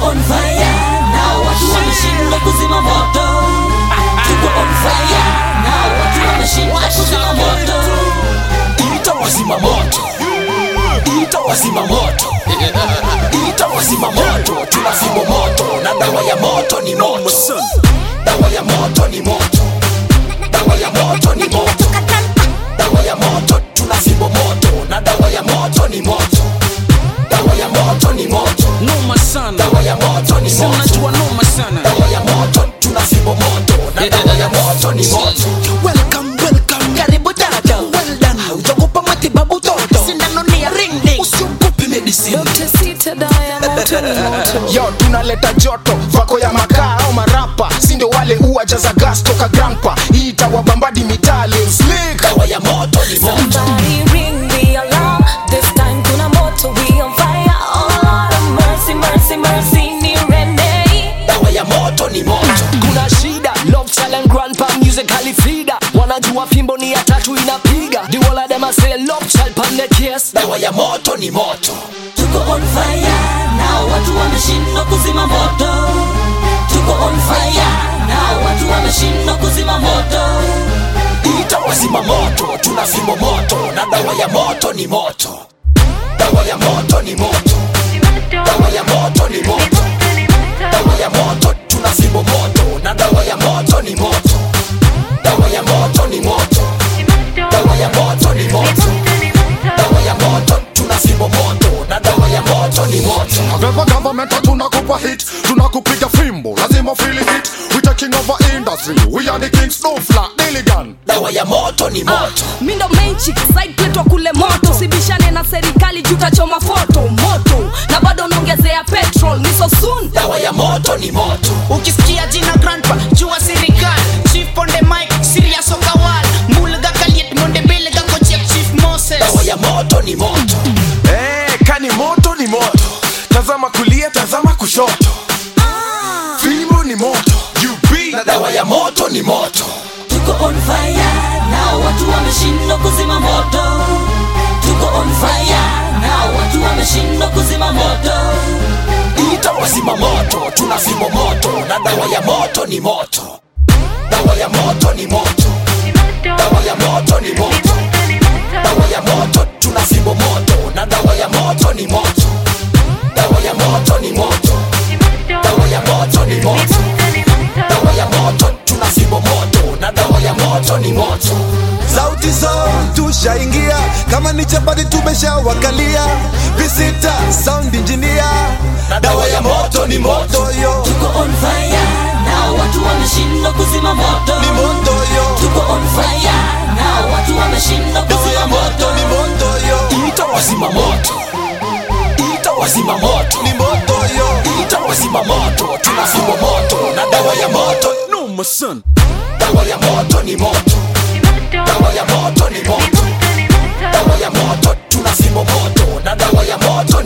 on fire now, watu wameshindwa kuzima moto. Tuko on fire now, watu wameshindwa kuzima moto. Ita wazima moto, ita wazima moto, ita wazima moto. Tunazima moto na dawa ya moto ni moto. Dawa ya moto ni moto, dawa ya moto ni moto, dawa ya moto. Tunazima moto na dawa ya moto ni moto. Dawa ya moto ni moto, noma sana. Dawa ya moto ni moto, unajua noma sana. Dawa ya moto, tunazima moto na dawa ya moto ni moto. Welcome, welcome, karibu dada. Well done, haujakupa matibabu toto. Sindano ni ya ring ding, usiogope medicine. Dr. Sita dawa ya moto ni moto. Yo, tunaleta joto, vako ya makaa au marapa. Sindo wale uwajaza gas toka grandpa. Hii itawabambadi mitali slick. Dawa ya moto ni moto. Somebody ring the alarm. This time kuna moto, we on fire. Oh Lord of mercy, mercy, mercy, ni Rene. Dawa ya moto ni moto. Kuna shida, love challenge grandpa musically feeder. Wanajua fimbo ni ya tatu inapiga. The whole of them a say love child pan the case. Dawa ya moto ni moto. Tuko on fire now, watu wameshindwa kuzima moto. Tuko on fire now, watu wameshindwa kuzima moto. Ita wazima moto, tunazima moto na dawa ya moto ni moto. Dawa ya moto ni moto, dawa ya moto ni moto, dawa ya moto. Tunazima moto na dawa ya moto ni moto. Dawa ya moto ni moto, dawa ya moto ni moto, dawa ya moto. Tunazima moto na dawa ya moto ni moto. Never government tunakupa hit, tunakupiga fimbo, lazima feel it. We taking over industry, we are the kings, no flat, daily gun. Dawa ya moto ni moto. Mindo menchi, side plate wa kule moto. Sibishane na serikali jutachoma foto. Moto, na bado naongezea petrol, ni so soon. Dawa ya moto ni moto. Ukisikia jina grandpa, jua serikali. Chief on the mic, serious okawal. Mulga kaliet monde belega ko Chief Moses. Dawa ya moto ni moto. Kani moto ni moto. Tazama kulia, tazama kushoto. Fimbo ni moto. UB Na dawa ya moto ni moto. Tuko on fire now, watu wameshindwa kuzima moto. Tuko on fire now, watu wameshindwa kuzima moto. Ita wazima moto, tunazima moto na dawa ya moto ni moto. Dawa ya moto ni moto, dawa ya moto ni moto, dawa ya moto. Tunazima moto na dawa ya moto ni moto. Dawa ya moto ni moto, dawa ya moto ni moto, dawa ya moto. Tunazima moto na dawa ya moto ni moto. sauti zao tushaingia, kama ni chapati tumeshawakalia. Visita sound engineer, dawa ya moto ni moto yo. Tuko on fire now, watu wameshindwa kuzima moto. Ni moto yo. Tuko on fire now, watu wameshindwa Dawa kuzima ya moto ni moto. moto yo. Ita wazima moto, ita wazima moto, Ni moto yo. ita wazima moto. Tunazima moto na dawa ya moto. Noma sana. Dawa ya moto ni moto, dawa ya moto ni moto, dawa ya moto. Tunazima moto na dawa ya moto